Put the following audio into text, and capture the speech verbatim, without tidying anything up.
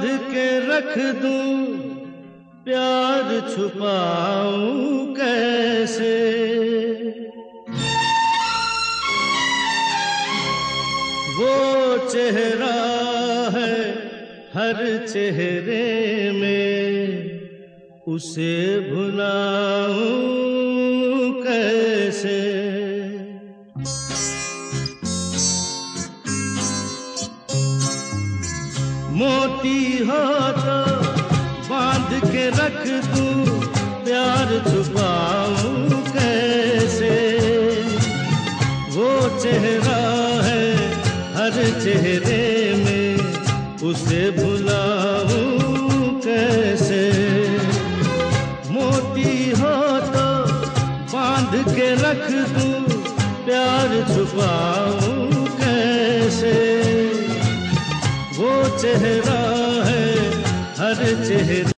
के रख दूं, प्यार छुपाऊं कैसे। वो चेहरा है हर चेहरे में, उसे भुलाऊं कैसे। मोती हो तो बांध के रख दूं, प्यार छुपाऊं कैसे। वो चेहरा है हर चेहरे में, उसे भुलाऊं कैसे। मोती हो तो बांध के रख दूं, प्यार छुपाऊं कैसे। वो चेहरा है हर चेहरे